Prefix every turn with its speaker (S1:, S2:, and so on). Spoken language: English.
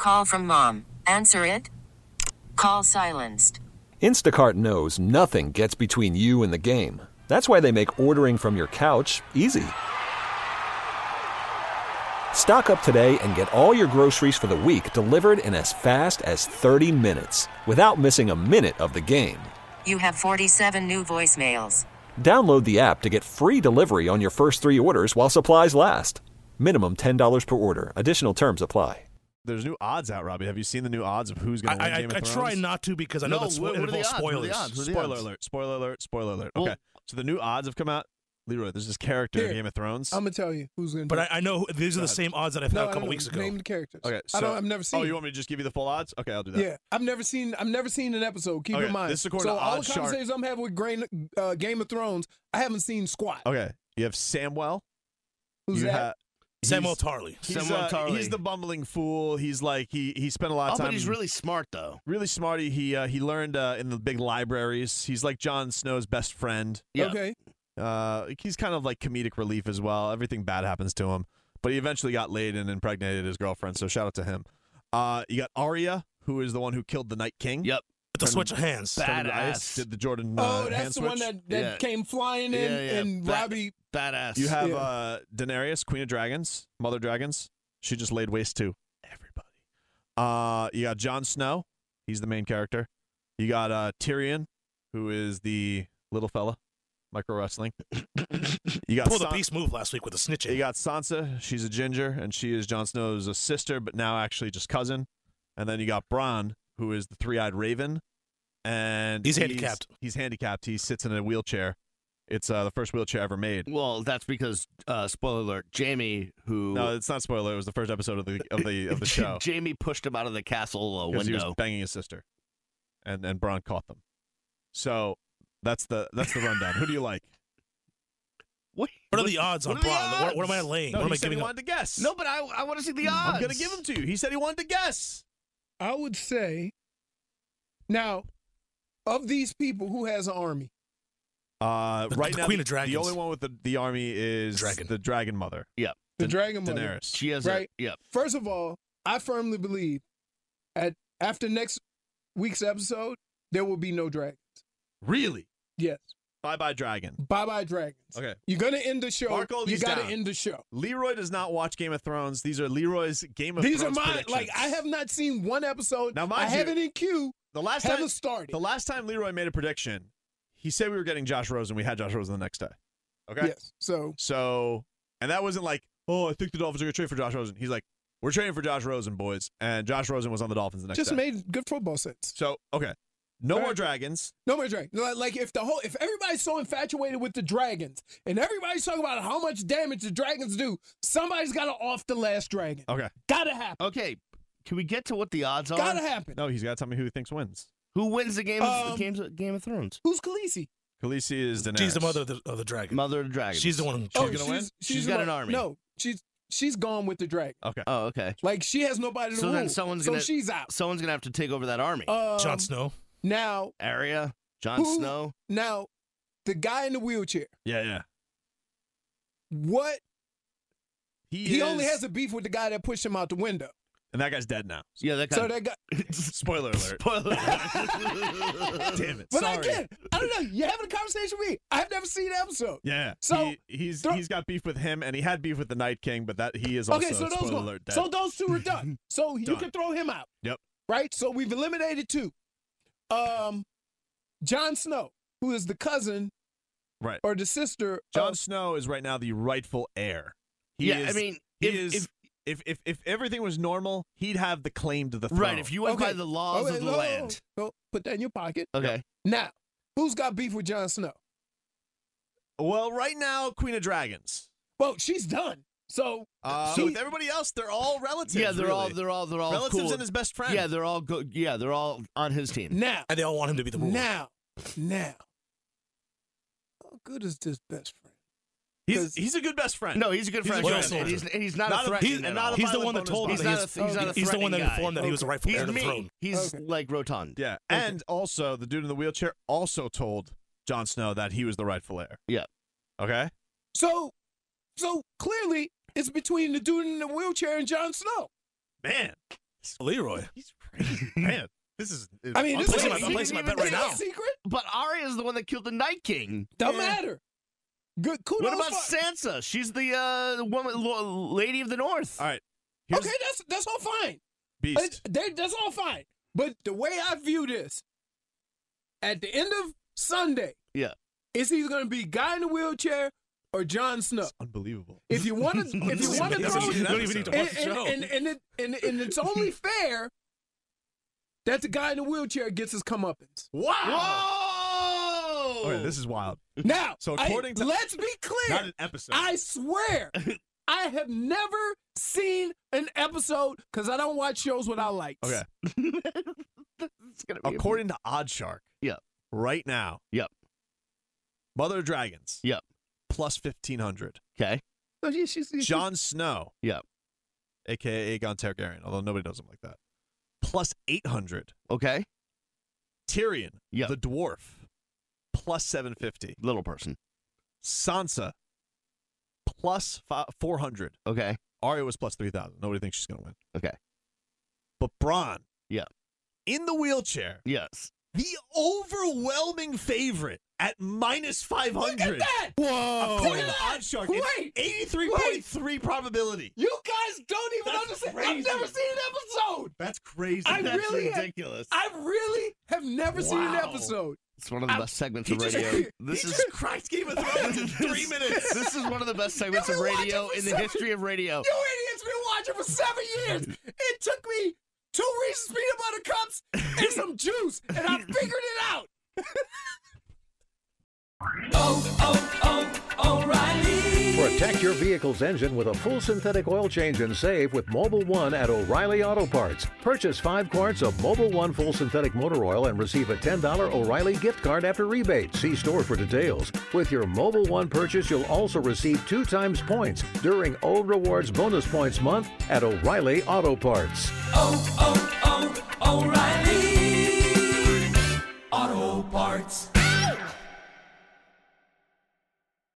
S1: Call from mom. Answer it. Call silenced.
S2: Instacart knows nothing gets between you and the game. That's why they make ordering from your couch easy. Stock up today and get all your groceries for the week delivered in as fast as 30 minutes without missing a minute of the game.
S1: You have 47 new voicemails.
S2: Download the app to get free delivery on your first 3 orders while supplies last. Minimum $10 per order. Additional terms apply.
S3: There's new odds out, Robbie. Have you seen the new odds of who's going to win Game of Thrones?
S4: I try not to because I know that's
S5: what
S4: involves spoilers.
S3: Spoiler alert. Spoiler alert. Spoiler alert. Okay. So the new odds have come out. Leroy, there's this character in Game of Thrones.
S6: I'm going to tell you who's going to
S4: But I know these are the same odds that I've had a couple weeks ago.
S6: Name the characters.
S3: Okay.
S6: I've never seen.
S3: Oh, you want me to just give you the full odds? Okay, I'll do that.
S6: Yeah. I've never seen an episode. Keep in mind.
S3: This is according to
S6: all the
S3: Odds
S6: conversations I'm having with Game of Thrones, I haven't seen squat.
S3: Okay. You have Samwell.
S6: Who's that?
S4: Samuel Tarly.
S3: He's the bumbling fool. He's like he spent a lot of time.
S5: But he's really smart though.
S3: Really smart. He learned in the big libraries. He's like Jon Snow's best friend.
S5: Yeah.
S6: Okay.
S3: He's kind of like comedic relief as well. Everything bad happens to him, but he eventually got laid and impregnated his girlfriend. So shout out to him. You got Arya, who is the one who killed the Night King.
S5: Yep.
S4: With the switch of hands.
S5: Badass.
S3: Did the Jordan
S6: that's
S3: hand
S6: the
S3: switch.
S6: one that came flying in and Robbie.
S5: Badass.
S3: You have Daenerys, Queen of Dragons, Mother Dragons. She just laid waste to everybody. You got Jon Snow. He's the main character. You got Tyrion, who is the little fella, micro wrestling. You got
S4: pulled a beast move last week with the snitching.
S3: You got Sansa. She's a ginger, and she is Jon Snow's sister, but now actually just cousin. And then you got Bronn, who is the three-eyed raven, and
S4: he's handicapped.
S3: He's handicapped. He sits in a wheelchair. It's the first wheelchair ever made.
S5: Well, that's because spoiler alert, Jamie, who
S3: no, it's not spoiler. It was the first episode of the show.
S5: Jamie pushed him out of the castle window.
S3: He was banging his sister, and Bronn caught them. So that's the rundown. Who do you like?
S4: What are the odds on Bronn? What am I laying?
S3: No,
S4: what am
S3: he
S4: I
S3: said
S4: giving
S3: he
S4: up?
S3: wanted to guess.
S5: No, but I want to see the odds.
S3: I'm going to give them to you. He said he wanted to guess.
S6: I would say, now, of these people, who has an army?
S3: Right
S4: the
S3: now,
S4: Queen of Dragons.
S3: The only one with the army is the Dragon Mother.
S5: Yep.
S6: The Dragon Mother.
S3: Daenerys.
S5: She has
S6: right.
S5: Yep.
S6: First of all, I firmly believe after next week's episode, there will be no dragons.
S3: Really?
S6: Yes.
S3: Bye-bye dragon.
S6: Bye-bye dragons.
S3: Okay.
S6: You're going to end the show.
S3: Mark all these
S6: you got to
S3: down.
S6: end the show.
S3: Leroy does not watch Game of Thrones. These are Leroy's Game of
S6: These
S3: Thrones
S6: are mine.
S3: predictions.
S6: Like, I have not seen one episode.
S3: Now,
S6: I have it in queue. Haven't started.
S3: The last time Leroy made a prediction, he said we were getting Josh Rosen. We had Josh Rosen the next day. Okay?
S6: Yes. So,
S3: and that wasn't like, oh, I think the Dolphins are going to trade for Josh Rosen. He's like, we're trading for Josh Rosen, boys. And Josh Rosen was on the Dolphins the next
S6: just
S3: day.
S6: made good football sense.
S3: So, okay. No more dragons.
S6: No more dragons. Like if everybody's so infatuated with the dragons and everybody's talking about how much damage the dragons do, somebody's got to off the last dragon.
S3: Okay.
S6: Gotta happen.
S5: Okay. Can we get to what the odds are?
S6: Gotta happen.
S3: No, he's got to tell me who he thinks wins.
S5: Who wins the Game of Thrones?
S6: Who's Khaleesi?
S3: Khaleesi is Daenerys.
S4: She's the mother of the dragon.
S5: Mother of the dragon.
S4: She's the one who's
S3: going to win?
S5: She's got an army.
S6: No, she's gone with the dragon.
S3: Okay.
S5: Oh, okay.
S6: Like she has nobody to
S5: so
S6: rule.
S5: Then
S6: she's out.
S5: Someone's gonna have to take over that army.
S4: Jon Snow.
S6: Now,
S5: Arya, Jon Snow.
S6: Now, the guy in the wheelchair.
S3: Yeah.
S6: What? He
S3: is,
S6: only has a beef with the guy that pushed him out the window.
S3: And that guy's dead now.
S5: Yeah, that guy.
S6: So that guy.
S3: Spoiler alert.
S5: Spoiler alert.
S3: Damn it.
S6: But
S3: Sorry.
S6: again, I don't know. You're having a conversation with me. I've never seen the episode.
S3: Yeah.
S6: So
S3: he's got beef with him, and he had beef with the Night King, but that he is also spoiler alert dead.
S6: So those two are done. So you can throw him out.
S3: Yep.
S6: Right. So we've eliminated two. Jon Snow, who is the cousin,
S3: right,
S6: or the sister.
S3: Jon Snow is right now the rightful heir. If everything was normal, he'd have the claim to the throne.
S5: Right, if you went by the laws of the land.
S6: So put that in your pocket.
S5: Okay.
S6: Now, who's got beef with Jon Snow?
S3: Well, right now, Queen of Dragons.
S6: Well, she's done. So,
S3: with everybody else, they're all relatives.
S5: Yeah, they're all
S3: relatives
S5: cool.
S3: and his best friend.
S5: Yeah, they're all good. Yeah, they're all on his team.
S6: Now,
S4: and they all want him to be the ruler.
S6: Now, how good is this best friend?
S3: He's a good best friend.
S5: No, he's a good friend. He's not a threat.
S4: He's the one that told him. He's the one that informed that he was the rightful heir to the throne.
S5: He's like rotund.
S3: Yeah, and also the dude in the wheelchair also told Jon Snow that he was the rightful heir.
S5: Yeah.
S3: Okay.
S6: So clearly it's between the dude in the wheelchair and Jon Snow.
S3: Man,
S4: Leroy.
S3: He's crazy. Man, this is.
S6: I mean,
S4: I'm placing my bet right now.
S6: Secret?
S5: But Arya is the one that killed the Night King.
S6: Don't matter. Good. Kudos.
S5: What about Sansa? She's the woman, lady of the North.
S3: All right.
S6: Okay, that's all fine.
S3: Beast.
S6: That's all fine. But the way I view this, at the end of Sunday, it's either going to be Guy in the Wheelchair or Jon Snow.
S3: It's unbelievable.
S6: If you want to, throw,
S4: you don't even need to watch the show.
S6: And it's only fair that the Guy in the Wheelchair gets his comeuppance.
S3: Wow.
S5: Whoa!
S3: All right, this is wild.
S6: Now,
S3: so according to
S6: let's be clear.
S3: Not an episode.
S6: I swear, I have never seen an episode because I don't watch shows without lights.
S3: Okay. According to Oddshark.
S5: Yep.
S3: Right now.
S5: Yep.
S3: Mother of Dragons.
S5: Yep.
S3: Plus 1,500.
S5: Okay.
S3: Jon Snow.
S5: Yep.
S3: A.k.a. Aegon Targaryen, although nobody knows him like that. Plus 800.
S5: Okay.
S3: Tyrion.
S5: Yep.
S3: The dwarf. Plus 750.
S5: Little person.
S3: Sansa. Plus 400.
S5: Okay.
S3: Arya was plus 3,000. Nobody thinks she's going to win.
S5: Okay.
S3: But Bronn.
S5: Yeah.
S3: In the wheelchair.
S5: Yes.
S3: The overwhelming favorite at minus 500.
S6: Look at that!
S3: Whoa! According to Oddshark,
S6: Wait!
S3: 83.3 probability.
S6: You guys don't even
S3: That's
S6: understand.
S3: crazy.
S6: I've never seen an episode.
S3: That's crazy.
S5: That's ridiculous.
S6: I really have never seen an episode.
S5: It's one of the best segments of
S3: just-
S5: radio.
S3: He just cracked Game of Thrones in 3 minutes.
S5: This is one of the best segments of
S6: You've been
S5: radio
S6: watching
S5: in
S6: for
S5: the history of radio.
S6: You idiots been watching for 7 years. It took me 2 Reese's peanut butter cups and some juice, and I figured it out.
S7: O'Reilly. Protect your vehicle's engine with a full synthetic oil change and save with Mobil 1 at O'Reilly Auto Parts. Purchase 5 quarts of Mobil 1 full synthetic motor oil and receive a $10 O'Reilly gift card after rebate. See store for details. With your Mobil 1 purchase, you'll also receive 2 times points during O Rewards Bonus Points Month at O'Reilly Auto Parts.
S8: O'Reilly.